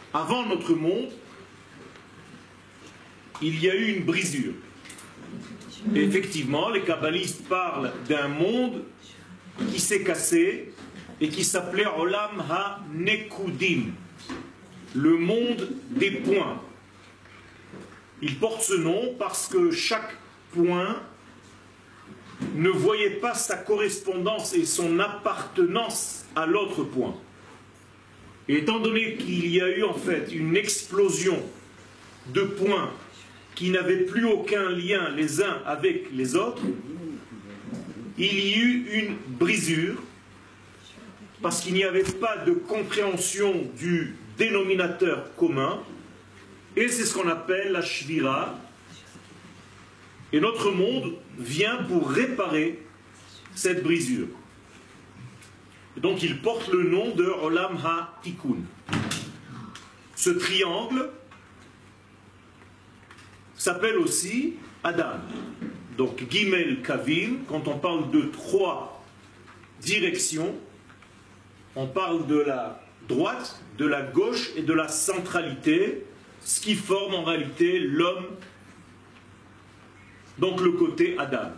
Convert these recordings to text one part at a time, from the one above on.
Avant notre monde, il y a eu une brisure. Et effectivement, les kabbalistes parlent d'un monde qui s'est cassé et qui s'appelait Olam ha-Nekudim, le monde des points. Il porte ce nom parce que chaque point ne voyait pas sa correspondance et son appartenance à l'autre point. Et étant donné qu'il y a eu en fait une explosion de points qui n'avaient plus aucun lien les uns avec les autres, il y eut une brisure parce qu'il n'y avait pas de compréhension du dénominateur commun, et c'est ce qu'on appelle la shvira. Et notre monde vient pour réparer cette brisure. Et donc il porte le nom de Olam ha-Tikkun. Ce triangle s'appelle aussi Adam. Donc Gimel Kavim, quand on parle de 3 directions, on parle de la droite, de la gauche et de la centralité, ce qui forme en réalité l'homme, donc le côté Adam.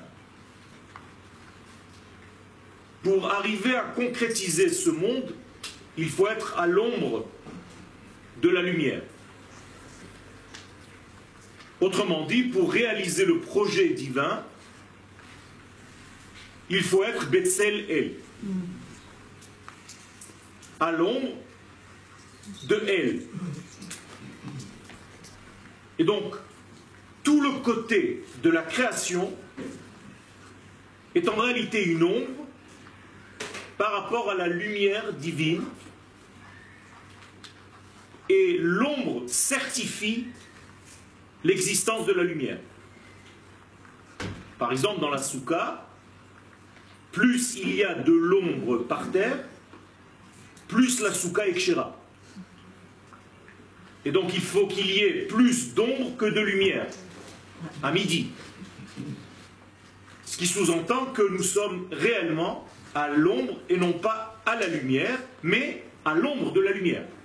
Pour arriver à concrétiser ce monde, il faut être à l'ombre de la lumière. Autrement dit, pour réaliser le projet divin, il faut être Betzel El, à l'ombre de El. Et donc, tout le côté de la création est en réalité une ombre par rapport à la lumière divine, et l'ombre certifie l'existence de la lumière. Par exemple, dans la soukha, plus il y a de l'ombre par terre, plus la soukha est kshera. Et donc il faut qu'il y ait plus d'ombre que de lumière, à midi. Ce qui sous-entend que nous sommes réellement à l'ombre et non pas à la lumière, mais à l'ombre de la lumière.